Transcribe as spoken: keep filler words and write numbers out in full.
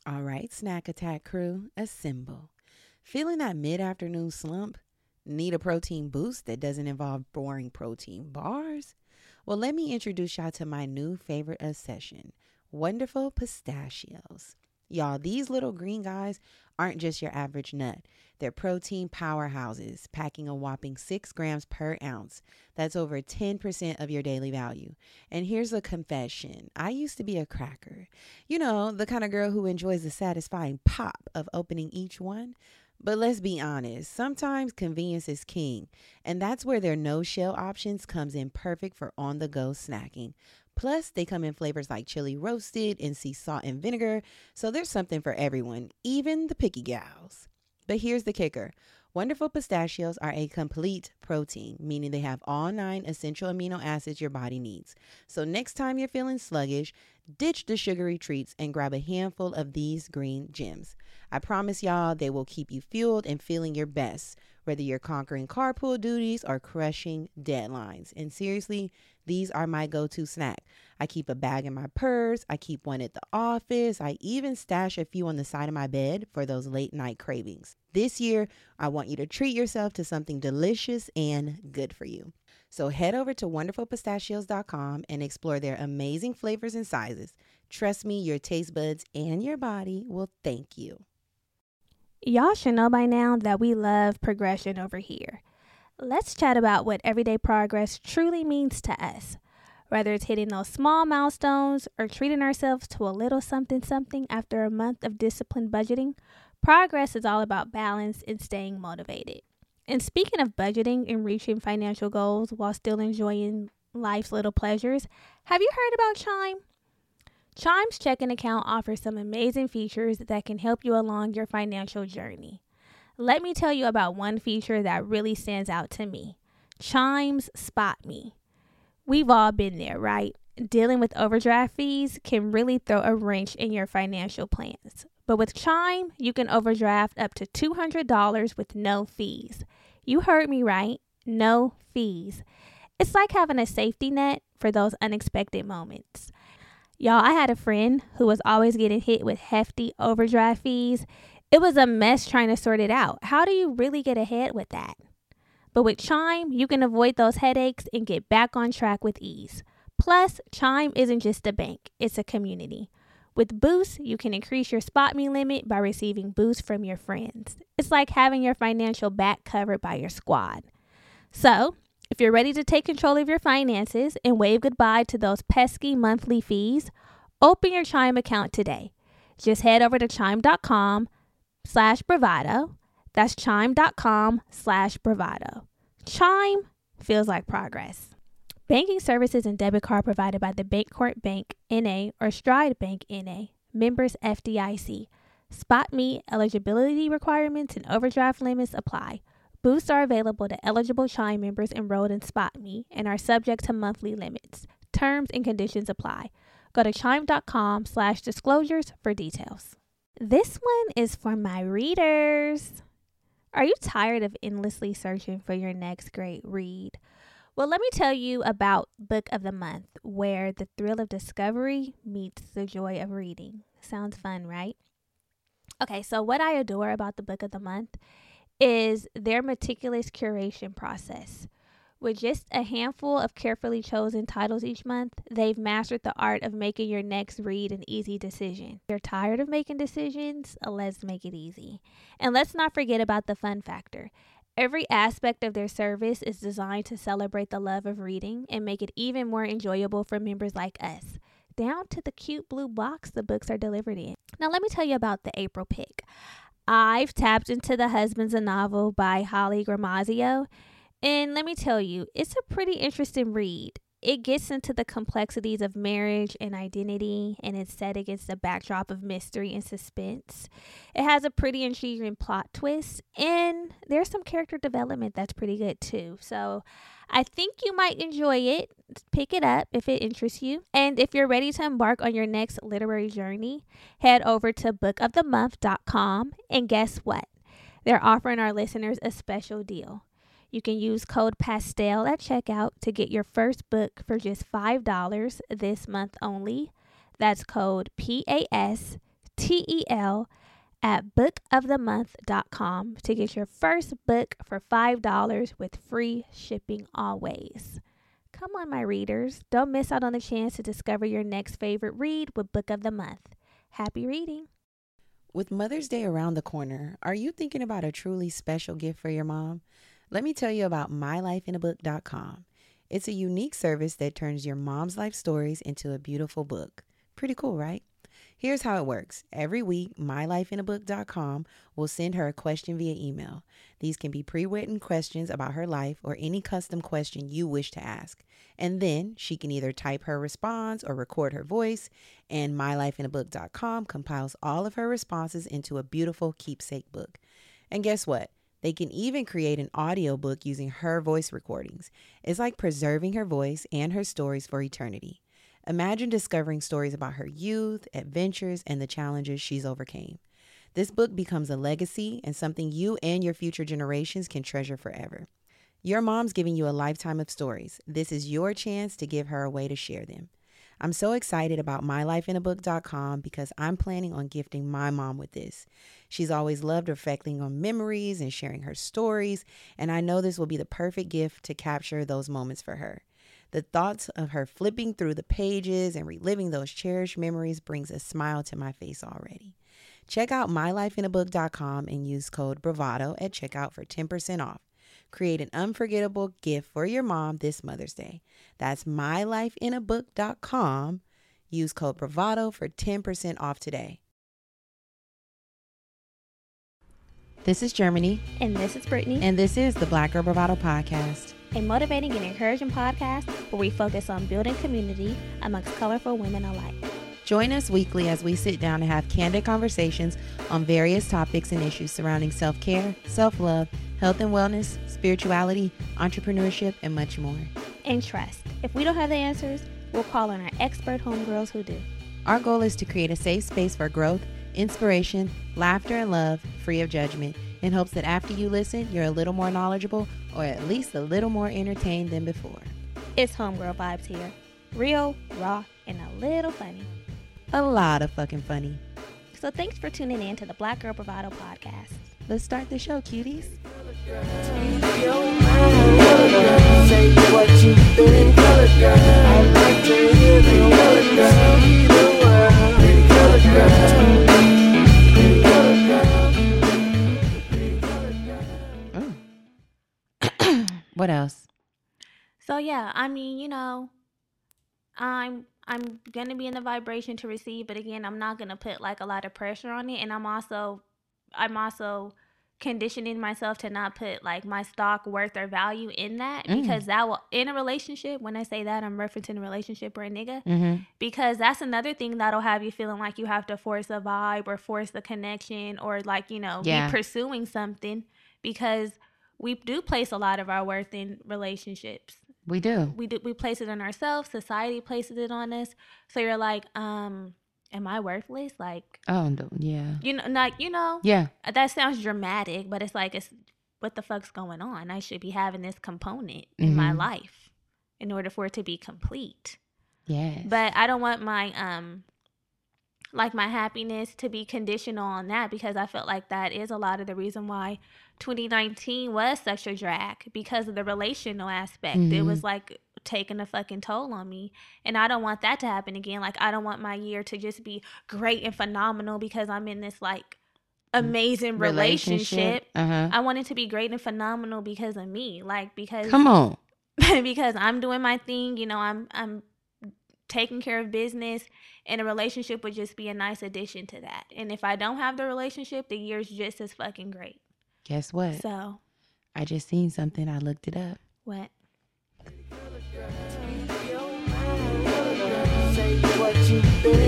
All right, Snack Attack crew, assemble. Feeling that mid-afternoon slump? Need a protein boost that doesn't involve boring protein bars? Well, let me introduce y'all to my new favorite obsession, Wonderful Pistachios. Y'all, these little green guys aren't just your average nut. They're protein powerhouses, packing a whopping six grams per ounce. That's over ten percent of your daily value. And here's a confession. I used to be a cracker. You know, the kind of girl who enjoys the satisfying pop of opening each one. But let's be honest, sometimes convenience is king. And that's where their no-shell options comes in perfect for on-the-go snacking. Plus, they come in flavors like chili roasted and sea salt and vinegar. So there's something for everyone, even the picky gals. But here's the kicker. Wonderful Pistachios are a complete protein, meaning they have all nine essential amino acids your body needs. So next time you're feeling sluggish, ditch the sugary treats and grab a handful of these green gems. I promise y'all they will keep you fueled and feeling your best, whether you're conquering carpool duties or crushing deadlines. And seriously, these are my go-to snack. I keep a bag in my purse. I keep one at the office. I even stash a few on the side of my bed for those late night cravings. This year, I want you to treat yourself to something delicious and good for you. So head over to wonderful pistachios dot com and explore their amazing flavors and sizes. Trust me, your taste buds and your body will thank you. Y'all should know by now that we love progression over here. Let's chat about what everyday progress truly means to us. Whether it's hitting those small milestones or treating ourselves to a little something something after a month of disciplined budgeting, progress is all about balance and staying motivated. And speaking of budgeting and reaching financial goals while still enjoying life's little pleasures, have you heard about Chime? Chime's checking account offers some amazing features that can help you along your financial journey. Let me tell you about one feature that really stands out to me. Chime's Spot Me. We've all been there, right? Dealing with overdraft fees can really throw a wrench in your financial plans. But with Chime, you can overdraft up to two hundred dollars with no fees. You heard me right, no fees. It's like having a safety net for those unexpected moments. Y'all, I had a friend who was always getting hit with hefty overdraft fees. It was a mess trying to sort it out. How do you really get ahead with that? But with Chime, you can avoid those headaches and get back on track with ease. Plus, Chime isn't just a bank, it's a community. With Boost, you can increase your Spot Me limit by receiving boosts from your friends. It's like having your financial back covered by your squad. So, if you're ready to take control of your finances and wave goodbye to those pesky monthly fees, open your Chime account today. Just head over to chime.com slash bravado. That's chime.com slash bravado. Chime feels like progress. Banking services and debit card provided by the Bancorp Bank, N A or Stride Bank, N A. Members F D I C. Spot Me eligibility requirements and overdraft limits apply. Boosts are available to eligible Chime members enrolled in Spot Me and are subject to monthly limits. Terms and conditions apply. Go to chime.com slash disclosures for details. This one is for my readers. Are you tired of endlessly searching for your next great read? Well, let me tell you about Book of the Month, where the thrill of discovery meets the joy of reading. Sounds fun, right? Okay, so what I adore about the Book of the Month is their meticulous curation process. With just a handful of carefully chosen titles each month, they've mastered the art of making your next read an easy decision. If you're tired of making decisions? Let's make it easy. And let's not forget about the fun factor. Every aspect of their service is designed to celebrate the love of reading and make it even more enjoyable for members like us, down to the cute blue box the books are delivered in. Now, let me tell you about the April pick. I've tapped into The Husband's a Novel by Holly Gramazio, and let me tell you, it's a pretty interesting read. It gets into the complexities of marriage and identity, and it's set against a backdrop of mystery and suspense. It has a pretty intriguing plot twist, and there's some character development that's pretty good too. So I think you might enjoy it. Pick it up if it interests you. And if you're ready to embark on your next literary journey, head over to book of the month dot com, and guess what? They're offering our listeners a special deal. You can use code PASTEL at checkout to get your first book for just five dollars this month only. That's code P A S T E L, at book of the month dot com to get your first book for five dollars with free shipping always. Come on, my readers. Don't miss out on the chance to discover your next favorite read with Book of the Month. Happy reading. With Mother's Day around the corner, are you thinking about a truly special gift for your mom? Let me tell you about my life in a book dot com. It's a unique service that turns your mom's life stories into a beautiful book. Pretty cool, right? Here's how it works. Every week, my life in a book dot com will send her a question via email. These can be pre-written questions about her life or any custom question you wish to ask. And then she can either type her response or record her voice, and my life in a book dot com compiles all of her responses into a beautiful keepsake book. And guess what? They can even create an audiobook using her voice recordings. It's like preserving her voice and her stories for eternity. Imagine discovering stories about her youth, adventures, and the challenges she's overcame. This book becomes a legacy and something you and your future generations can treasure forever. Your mom's giving you a lifetime of stories. This is your chance to give her a way to share them. I'm so excited about my life in a book dot com because I'm planning on gifting my mom with this. She's always loved reflecting on memories and sharing her stories, and I know this will be the perfect gift to capture those moments for her. The thoughts of her flipping through the pages and reliving those cherished memories brings a smile to my face already. Check out my life in a book dot com and use code BRAVADO at checkout for ten percent off. Create an unforgettable gift for your mom this Mother's Day. That's my life in a book dot com. Use code BRAVADO for ten percent off today. This is Germany. And this is Brittany. And this is the Black Girl Bravado Podcast. A motivating and encouraging podcast where we focus on building community amongst colorful women alike. Join us weekly as we sit down and have candid conversations on various topics and issues surrounding self-care, self-love, health and wellness, spirituality, entrepreneurship, and much more. And trust, if we don't have the answers, we'll call on our expert homegirls who do. Our goal is to create a safe space for growth, inspiration, laughter, and love, free of judgment, in hopes that after you listen, you're a little more knowledgeable or at least a little more entertained than before. It's homegirl vibes here. Real, raw, and a little funny. A lot of fucking funny. So thanks for tuning in to the Black Girl Bravado Podcast. Let's start the show, cuties. Say what you think, color girl. I'd like to hear the color girl. The world, pretty color girl. Pretty color girl. Pretty color girl. Oh. What else? So yeah, I mean, you know, I'm I'm gonna be in the vibration to receive, but again, I'm not gonna put like a lot of pressure on it, and I'm also I'm also conditioning myself to not put like my stock worth or value in that mm. because that will, in a relationship, when I say that, I'm referencing a relationship or a nigga, mm-hmm. because that's another thing that'll have you feeling like you have to force a vibe or force a connection or like, you know, yeah. be pursuing something, because we do place a lot of our worth in relationships. We do. We do. We place it on ourselves. Society places it on us. So you're like, um, am I worthless? Like, oh, no, yeah. You know, like, you know, yeah. That sounds dramatic, but it's like, it's what the fuck's going on? I should be having this component mm-hmm. in my life in order for it to be complete. Yes. But I don't want my, um, like my happiness to be conditional on that, because I felt like that is a lot of the reason why twenty nineteen was such a drag, because of the relational aspect. Mm-hmm. It was like taking a fucking toll on me, and I don't want that to happen again. Like, I don't want my year to just be great and phenomenal because I'm in this like amazing relationship. relationship. Uh-huh. I want it to be great and phenomenal because of me, like because come on, because I'm doing my thing. You know, I'm I'm taking care of business, and a relationship would just be a nice addition to that. And if I don't have the relationship, the year's just as fucking great. Guess what? So I just seen something. I looked it up. What? Say what you think,